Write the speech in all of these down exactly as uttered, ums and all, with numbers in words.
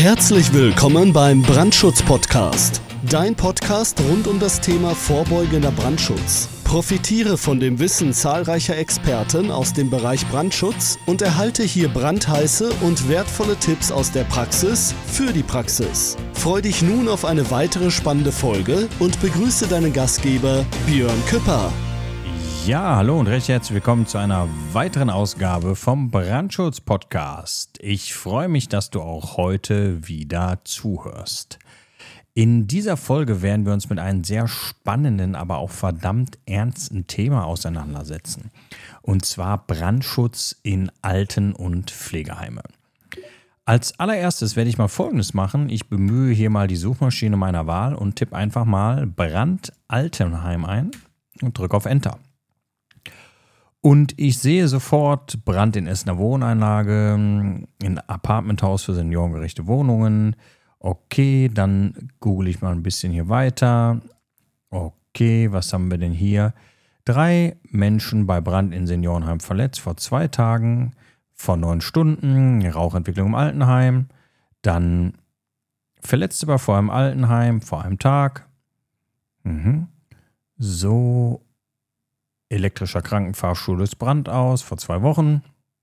Herzlich willkommen beim Brandschutz-Podcast. Dein Podcast rund um das Thema vorbeugender Brandschutz. Profitiere von dem Wissen zahlreicher Experten aus dem Bereich Brandschutz und erhalte hier brandheiße und wertvolle Tipps aus der Praxis für die Praxis. Freu dich nun auf eine weitere spannende Folge und begrüße deinen Gastgeber Björn Küpper. Ja, hallo und recht herzlich willkommen zu einer weiteren Ausgabe vom Brandschutz-Podcast. Ich freue mich, dass du auch heute wieder zuhörst. In dieser Folge werden wir uns mit einem sehr spannenden, aber auch verdammt ernsten Thema auseinandersetzen. Und zwar Brandschutz in Alten- und Pflegeheime. Als allererstes werde ich mal Folgendes machen. Ich bemühe hier mal die Suchmaschine meiner Wahl und tippe einfach mal Brand Altenheim ein und drücke auf Enter. Und ich sehe sofort Brand in Essener Wohneinlage, in Apartmenthaus für seniorengerechte Wohnungen. Okay, dann google ich mal ein bisschen hier weiter. Okay, was haben wir denn hier? Drei Menschen bei Brand in Seniorenheim verletzt vor zwei Tagen, vor neun Stunden, Rauchentwicklung im Altenheim. Dann Verletzte bei vor einem Altenheim, vor einem Tag. Mhm. So, elektrischer Krankenfahrstuhl löst Brand aus, vor zwei Wochen.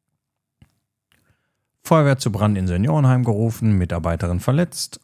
Feuerwehr zu Brand in Seniorenheim gerufen, Mitarbeiterin verletzt.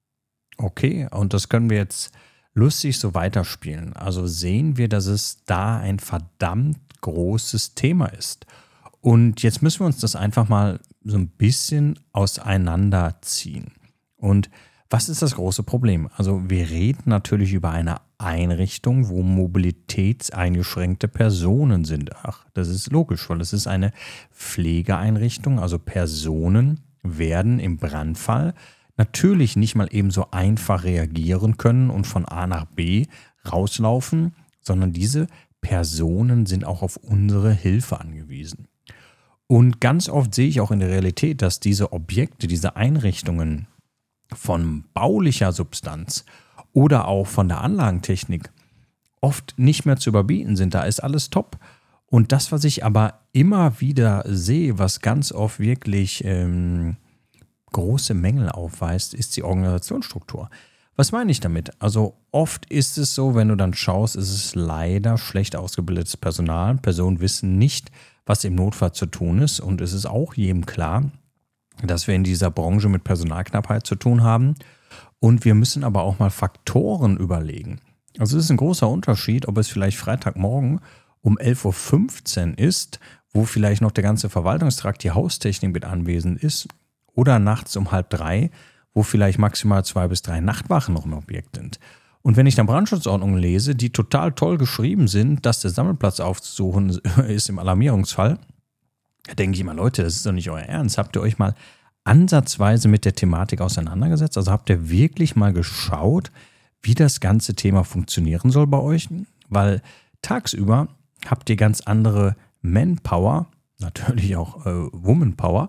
Okay, und das können wir jetzt lustig so weiterspielen. Also sehen wir, dass es da ein verdammt großes Thema ist. Und jetzt müssen wir uns das einfach mal so ein bisschen auseinanderziehen. Und was ist das große Problem? Also wir reden natürlich über eine Einrichtung, wo mobilitätseingeschränkte Personen sind. Ach, das ist logisch, weil es ist eine Pflegeeinrichtung. Also Personen werden im Brandfall natürlich nicht mal eben so einfach reagieren können und von A nach B rauslaufen, sondern diese Personen sind auch auf unsere Hilfe angewiesen. Und ganz oft sehe ich auch in der Realität, dass diese Objekte, diese Einrichtungen von baulicher Substanz oder auch von der Anlagentechnik oft nicht mehr zu überbieten sind. Da ist alles top. Und das, was ich aber immer wieder sehe, was ganz oft wirklich ähm, große Mängel aufweist, ist die Organisationsstruktur. Was meine ich damit? Also oft ist es so, wenn du dann schaust, ist es leider schlecht ausgebildetes Personal. Personen wissen nicht, was im Notfall zu tun ist. Und es ist auch jedem klar, dass wir in dieser Branche mit Personalknappheit zu tun haben. Und wir müssen aber auch mal Faktoren überlegen. Also es ist ein großer Unterschied, ob es vielleicht Freitagmorgen um elf Uhr fünfzehn ist, wo vielleicht noch der ganze Verwaltungstrakt, die Haustechnik mit anwesend ist, oder nachts um halb drei, wo vielleicht maximal zwei bis drei Nachtwachen noch im Objekt sind. Und wenn ich dann Brandschutzordnungen lese, die total toll geschrieben sind, dass der Sammelplatz aufzusuchen ist im Alarmierungsfall, da denke ich immer, Leute, das ist doch nicht euer Ernst. Habt ihr euch mal ansatzweise mit der Thematik auseinandergesetzt? Also habt ihr wirklich mal geschaut, wie das ganze Thema funktionieren soll bei euch? Weil tagsüber habt ihr ganz andere Manpower, natürlich auch äh, Womanpower,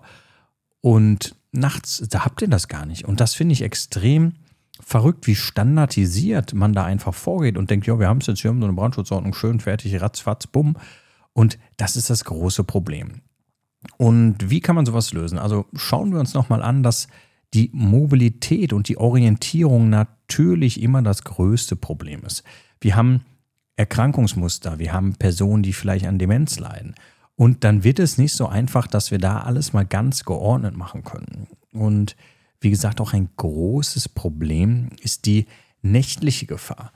und nachts, da habt ihr das gar nicht. Und das finde ich extrem verrückt, wie standardisiert man da einfach vorgeht und denkt, ja, wir haben es jetzt, wir haben so eine Brandschutzordnung, schön, fertig, ratzfatz, bumm. Und das ist das große Problem. Und wie kann man sowas lösen? Also schauen wir uns nochmal an, dass die Mobilität und die Orientierung natürlich immer das größte Problem ist. Wir haben Erkrankungsmuster, wir haben Personen, die vielleicht an Demenz leiden. Und dann wird es nicht so einfach, dass wir da alles mal ganz geordnet machen können. Und wie gesagt, auch ein großes Problem ist die nächtliche Gefahr.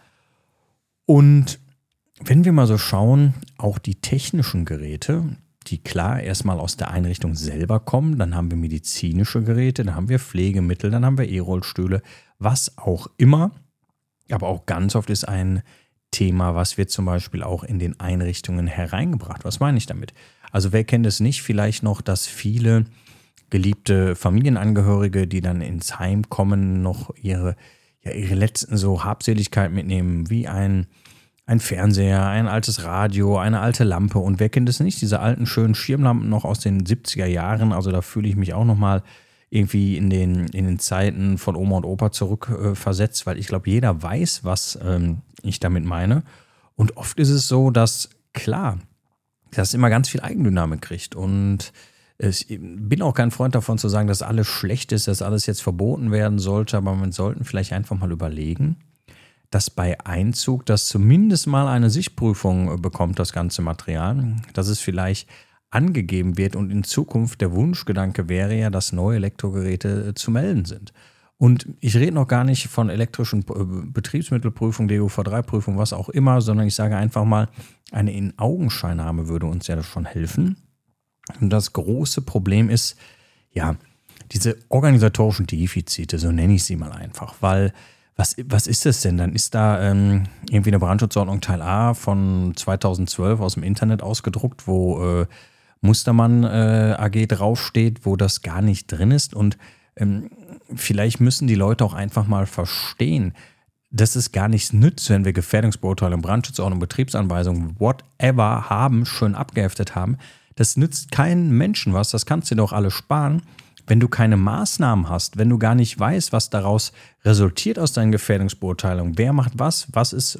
Und wenn wir mal so schauen, auch die technischen Geräte, die klar erstmal aus der Einrichtung selber kommen, dann haben wir medizinische Geräte, dann haben wir Pflegemittel, dann haben wir E-Rollstühle, was auch immer. Aber auch ganz oft ist ein Thema, was wird zum Beispiel auch in den Einrichtungen hereingebracht. Was meine ich damit? Also wer kennt es nicht? Vielleicht noch, dass viele geliebte Familienangehörige, die dann ins Heim kommen, noch ihre, ja, ihre letzten so Habseligkeit mitnehmen, wie ein Ein Fernseher, ein altes Radio, eine alte Lampe. Und wer kennt es nicht? Diese alten schönen Schirmlampen noch aus den siebziger Jahren. Also da fühle ich mich auch nochmal irgendwie in den, in den Zeiten von Oma und Opa zurückversetzt, äh, weil ich glaube, jeder weiß, was ähm, ich damit meine. Und oft ist es so, dass, klar, das immer ganz viel Eigendynamik kriegt. Und Ich bin auch kein Freund davon zu sagen, dass alles schlecht ist, dass alles jetzt verboten werden sollte, aber man sollte vielleicht einfach mal überlegen, dass bei Einzug das zumindest mal eine Sichtprüfung bekommt, das ganze Material, dass es vielleicht angegeben wird und in Zukunft der Wunschgedanke wäre ja, dass neue Elektrogeräte zu melden sind. Und ich rede noch gar nicht von elektrischen Betriebsmittelprüfung, D U V drei Prüfung, was auch immer, sondern ich sage einfach mal, eine In-Augenscheinnahme würde uns ja schon helfen. Und das große Problem ist, ja, diese organisatorischen Defizite, so nenne ich sie mal einfach, weil was, was ist das denn? Dann ist da ähm, irgendwie eine Brandschutzordnung Teil A von zweitausendzwölf aus dem Internet ausgedruckt, wo äh, Mustermann äh, A G draufsteht, wo das gar nicht drin ist und ähm, vielleicht müssen die Leute auch einfach mal verstehen, dass es gar nichts nützt, wenn wir Gefährdungsbeurteilung, Brandschutzordnung, Betriebsanweisung, whatever haben, schön abgeheftet haben. Das nützt keinen Menschen was, das kannst du dir doch alle sparen, wenn du keine Maßnahmen hast, wenn du gar nicht weißt, was daraus resultiert aus deinen Gefährdungsbeurteilungen. Wer macht was, was ist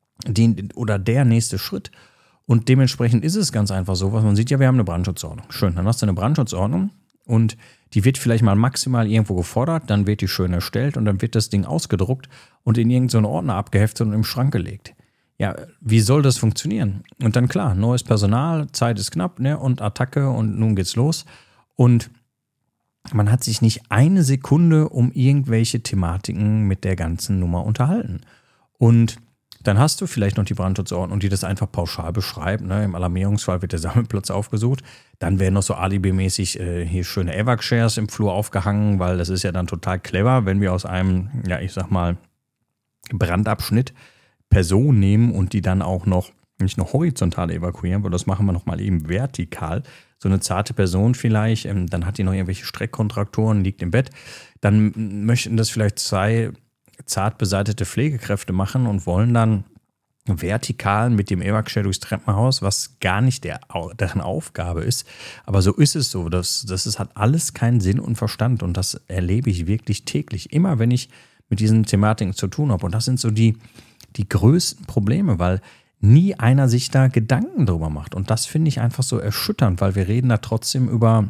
die oder der nächste Schritt? Und dementsprechend ist es ganz einfach so, was man sieht, ja, wir haben eine Brandschutzordnung. Schön, dann hast du eine Brandschutzordnung und die wird vielleicht mal maximal irgendwo gefordert, dann wird die schön erstellt und dann wird das Ding ausgedruckt und in irgendeinen Ordner abgeheftet und im Schrank gelegt. Ja, wie soll das funktionieren? Und dann klar, neues Personal, Zeit ist knapp, ne, und Attacke und nun geht's los. Und man hat sich nicht eine Sekunde um irgendwelche Thematiken mit der ganzen Nummer unterhalten. Und dann hast du vielleicht noch die Brandschutzordnung, die das einfach pauschal beschreibt. Ne? Im Alarmierungsfall wird der Sammelplatz aufgesucht. Dann werden noch so alibimäßig äh, hier schöne Evac-Shares im Flur aufgehangen, weil das ist ja dann total clever, wenn wir aus einem, ja ich sag mal, Brandabschnitt Personen nehmen und die dann auch noch nicht nur horizontal evakuieren, weil das machen wir noch mal eben vertikal. So eine zarte Person vielleicht, ähm, dann hat die noch irgendwelche Streckkontraktoren, liegt im Bett. Dann möchten das vielleicht zwei zart beseitete Pflegekräfte machen und wollen dann vertikal mit dem Evac-Share durchs Treppenhaus, was gar nicht der, deren Aufgabe ist. Aber so ist es so. Das, das ist, hat alles keinen Sinn und Verstand und das erlebe ich wirklich täglich. Immer wenn ich mit diesen Thematiken zu tun habe. Und das sind so die, die größten Probleme, weil nie einer sich da Gedanken drüber macht. Und das finde ich einfach so erschütternd, weil wir reden da trotzdem über,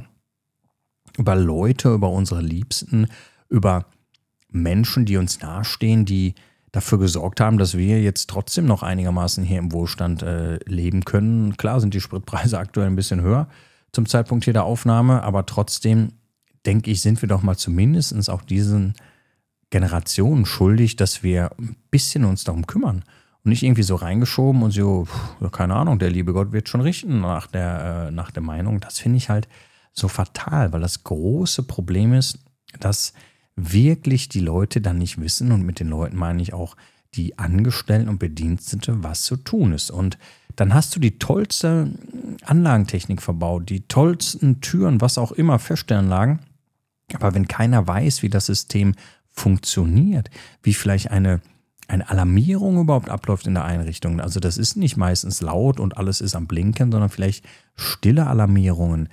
über Leute, über unsere Liebsten, über Menschen, die uns nahestehen, die dafür gesorgt haben, dass wir jetzt trotzdem noch einigermaßen hier im Wohlstand äh, leben können. Klar sind die Spritpreise aktuell ein bisschen höher zum Zeitpunkt hier der Aufnahme, aber trotzdem, denke ich, sind wir doch mal zumindest auch diesen Generationen schuldig, dass wir ein bisschen uns darum kümmern und nicht irgendwie so reingeschoben und so, pff, keine Ahnung, der liebe Gott wird schon richten nach der, äh, nach der Meinung. Das finde ich halt so fatal, weil das große Problem ist, dass wirklich die Leute dann nicht wissen und mit den Leuten meine ich auch die Angestellten und Bedienstete, was zu tun ist. Und dann hast du die tollste Anlagentechnik verbaut, die tollsten Türen, was auch immer, Feststellanlagen. Aber wenn keiner weiß, wie das System funktioniert, wie vielleicht eine, eine Alarmierung überhaupt abläuft in der Einrichtung. Also das ist nicht meistens laut und alles ist am Blinken, sondern vielleicht stille Alarmierungen.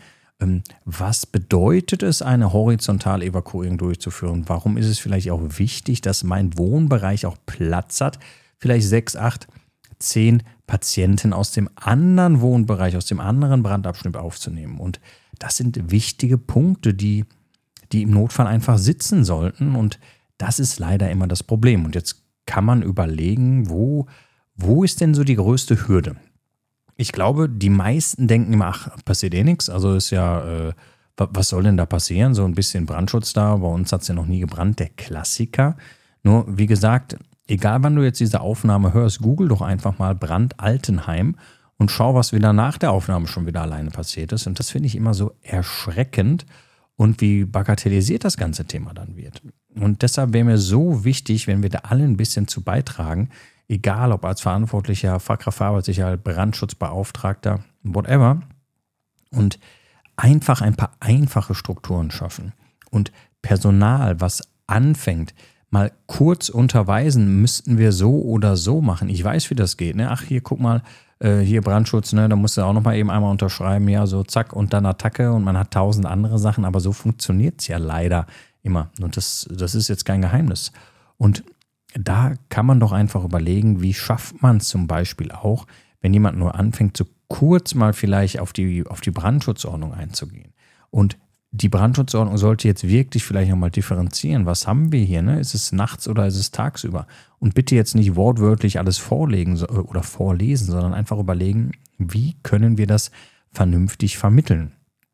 Was bedeutet es, eine horizontale Evakuierung durchzuführen? Warum ist es vielleicht auch wichtig, dass mein Wohnbereich auch Platz hat, vielleicht sechs, acht, zehn Patienten aus dem anderen Wohnbereich, aus dem anderen Brandabschnitt aufzunehmen? Und das sind wichtige Punkte, die, die im Notfall einfach sitzen sollten. Und das ist leider immer das Problem. Und jetzt kann man überlegen, wo, wo ist denn so die größte Hürde? Ich glaube, die meisten denken immer, ach, passiert eh nichts. Also ist ja, äh, was soll denn da passieren? So ein bisschen Brandschutz da. Bei uns hat es ja noch nie gebrannt, der Klassiker. Nur, wie gesagt, egal wann du jetzt diese Aufnahme hörst, google doch einfach mal Brand Altenheim und schau, was wieder nach der Aufnahme schon wieder alleine passiert ist. Und das finde ich immer so erschreckend und wie bagatellisiert das ganze Thema dann wird. Und deshalb wäre mir so wichtig, wenn wir da alle ein bisschen zu beitragen, egal ob als Verantwortlicher, Fachkraft für Arbeitssicherheit, Brandschutzbeauftragter, whatever, und einfach ein paar einfache Strukturen schaffen und Personal, was anfängt, mal kurz unterweisen, müssten wir so oder so machen. Ich weiß, wie das geht. Ne? Ach, hier, guck mal, äh, hier Brandschutz, ne? Da musst du auch noch mal eben einmal unterschreiben, ja, so zack und dann Attacke und man hat tausend andere Sachen, aber so funktioniert es ja leider immer. Und das, das ist jetzt kein Geheimnis. Und da kann man doch einfach überlegen, wie schafft man es zum Beispiel auch, wenn jemand nur anfängt, so kurz mal vielleicht auf die, auf die Brandschutzordnung einzugehen. Und die Brandschutzordnung sollte jetzt wirklich vielleicht nochmal differenzieren. Was haben wir hier? Ne? Ist es nachts oder ist es tagsüber? Und bitte jetzt nicht wortwörtlich alles vorlegen oder vorlesen, sondern einfach überlegen, wie können wir das vernünftig vermitteln?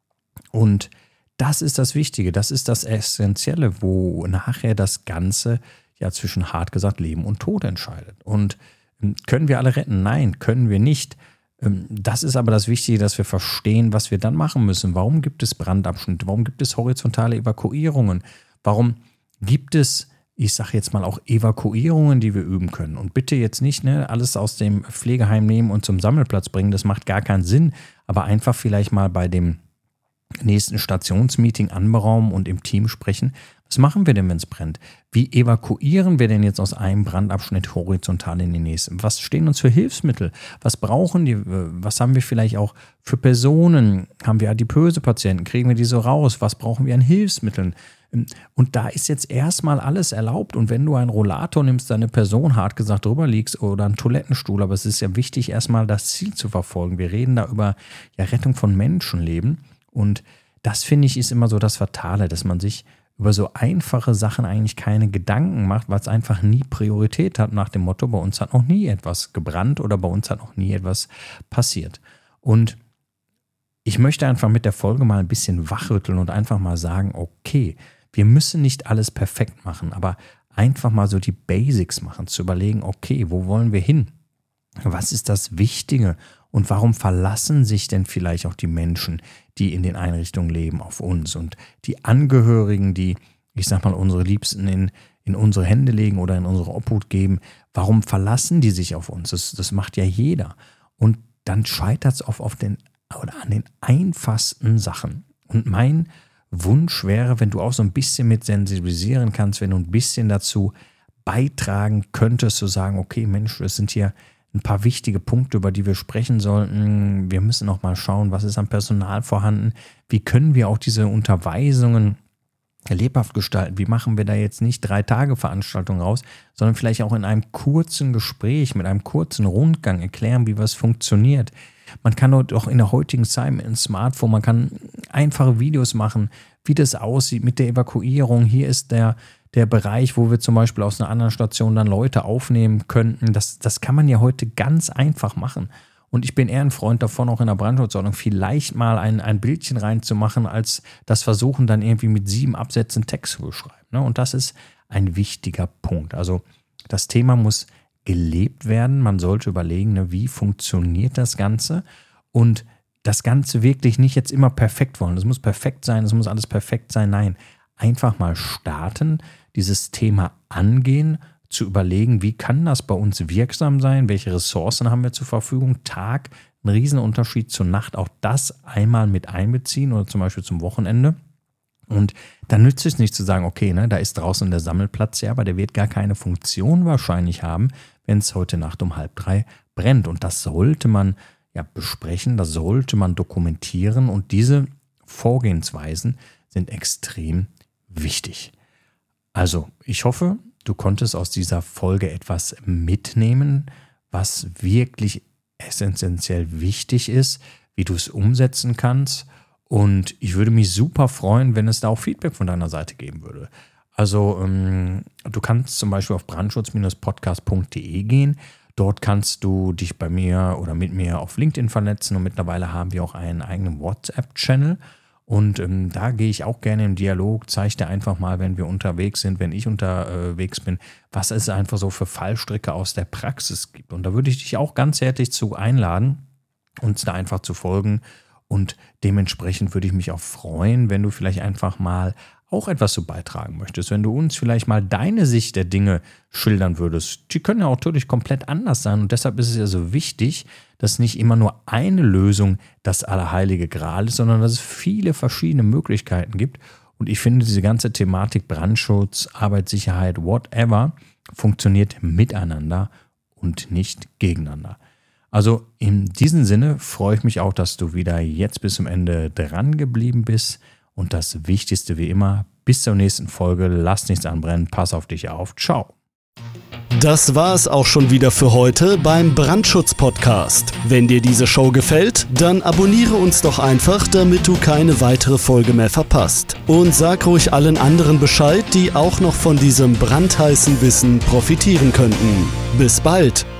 Und das ist das Wichtige, das ist das Essentielle, wo nachher das Ganze ja zwischen, hart gesagt, Leben und Tod entscheidet. Und können wir alle retten? Nein, können wir nicht. Das ist aber das Wichtige, dass wir verstehen, was wir dann machen müssen. Warum gibt es Brandabschnitte? Warum gibt es horizontale Evakuierungen? Warum gibt es, ich sage jetzt mal, auch Evakuierungen, die wir üben können? Und bitte jetzt nicht ne, alles aus dem Pflegeheim nehmen und zum Sammelplatz bringen. Das macht gar keinen Sinn. Aber einfach vielleicht mal bei dem nächsten Stationsmeeting anberaumen und im Team sprechen. Was machen wir denn, wenn es brennt? Wie evakuieren wir denn jetzt aus einem Brandabschnitt horizontal in den nächsten? Was stehen uns für Hilfsmittel? Was brauchen die? Was haben wir vielleicht auch für Personen? Haben wir adipöse Patienten? Kriegen wir die so raus? Was brauchen wir an Hilfsmitteln? Und da ist jetzt erstmal alles erlaubt. Und wenn du einen Rollator nimmst, deine Person hart gesagt drüber liegst oder einen Toilettenstuhl, aber es ist ja wichtig, erstmal das Ziel zu verfolgen. Wir reden da über ja, Rettung von Menschenleben. Und das, finde ich, ist immer so das Fatale, dass man sich über so einfache Sachen eigentlich keine Gedanken macht, weil es einfach nie Priorität hat nach dem Motto, bei uns hat noch nie etwas gebrannt oder bei uns hat noch nie etwas passiert. Und ich möchte einfach mit der Folge mal ein bisschen wachrütteln und einfach mal sagen, okay, wir müssen nicht alles perfekt machen, aber einfach mal so die Basics machen, zu überlegen, okay, wo wollen wir hin? Was ist das Wichtige? Und warum verlassen sich denn vielleicht auch die Menschen, die in den Einrichtungen leben, auf uns? Und die Angehörigen, die, ich sag mal, unsere Liebsten in, in unsere Hände legen oder in unsere Obhut geben, warum verlassen die sich auf uns? Das, das macht ja jeder. Und dann scheitert es oft auf den, oder an den einfachsten Sachen. Und mein Wunsch wäre, wenn du auch so ein bisschen mit sensibilisieren kannst, wenn du ein bisschen dazu beitragen könntest, zu sagen, okay, Mensch, es sind hier ein paar wichtige Punkte, über die wir sprechen sollten. Wir müssen noch mal schauen, was ist an Personal vorhanden. Wie können wir auch diese Unterweisungen lebhaft gestalten? Wie machen wir da jetzt nicht drei Tage Veranstaltungen raus, sondern vielleicht auch in einem kurzen Gespräch, mit einem kurzen Rundgang erklären, wie was funktioniert. Man kann auch in der heutigen Zeit mit einem Smartphone, man kann einfache Videos machen, wie das aussieht mit der Evakuierung. Hier ist der Der Bereich, wo wir zum Beispiel aus einer anderen Station dann Leute aufnehmen könnten, das, das kann man ja heute ganz einfach machen. Und ich bin eher ein Freund davon, auch in der Brandschutzordnung vielleicht mal ein, ein Bildchen reinzumachen, als das Versuchen dann irgendwie mit sieben Absätzen Text zu beschreiben. Ne? Und das ist ein wichtiger Punkt. Also das Thema muss gelebt werden. Man sollte überlegen, ne, wie funktioniert das Ganze? Und das Ganze wirklich nicht jetzt immer perfekt wollen. Es muss perfekt sein, es muss alles perfekt sein. Nein, einfach mal starten, dieses Thema angehen, zu überlegen, wie kann das bei uns wirksam sein, welche Ressourcen haben wir zur Verfügung, Tag, ein Riesenunterschied zur Nacht, auch das einmal mit einbeziehen oder zum Beispiel zum Wochenende. Und dann nützt es nicht zu sagen, okay, ne, da ist draußen der Sammelplatz, ja, aber der wird gar keine Funktion wahrscheinlich haben, wenn es heute Nacht um halb drei brennt. Und das sollte man ja besprechen, das sollte man dokumentieren und diese Vorgehensweisen sind extrem wichtig. Also, ich hoffe, du konntest aus dieser Folge etwas mitnehmen, was wirklich essentiell wichtig ist, wie du es umsetzen kannst. Und ich würde mich super freuen, wenn es da auch Feedback von deiner Seite geben würde. Also, ähm, du kannst zum Beispiel auf brandschutz Podcast punkt de gehen. Dort kannst du dich bei mir oder mit mir auf LinkedIn vernetzen und mittlerweile haben wir auch einen eigenen WhatsApp-Channel. Und ähm, da gehe ich auch gerne im Dialog, zeige dir einfach mal, wenn wir unterwegs sind, wenn ich unterwegs bin, was es einfach so für Fallstricke aus der Praxis gibt. Und da würde ich dich auch ganz herzlich zu einladen, uns da einfach zu folgen. Und dementsprechend würde ich mich auch freuen, wenn du vielleicht einfach mal auch etwas zu beitragen möchtest, wenn du uns vielleicht mal deine Sicht der Dinge schildern würdest. Die können ja auch natürlich komplett anders sein und deshalb ist es ja so wichtig, dass nicht immer nur eine Lösung das allerheilige Gral ist, sondern dass es viele verschiedene Möglichkeiten gibt. Und ich finde, diese ganze Thematik Brandschutz, Arbeitssicherheit, whatever, funktioniert miteinander und nicht gegeneinander. Also in diesem Sinne freue ich mich auch, dass du wieder jetzt bis zum Ende dran geblieben bist. Und das Wichtigste wie immer, bis zur nächsten Folge, lass nichts anbrennen, pass auf dich auf, ciao. Das war es auch schon wieder für heute beim Brandschutz-Podcast. Wenn dir diese Show gefällt, dann abonniere uns doch einfach, damit du keine weitere Folge mehr verpasst. Und sag ruhig allen anderen Bescheid, die auch noch von diesem brandheißen Wissen profitieren könnten. Bis bald!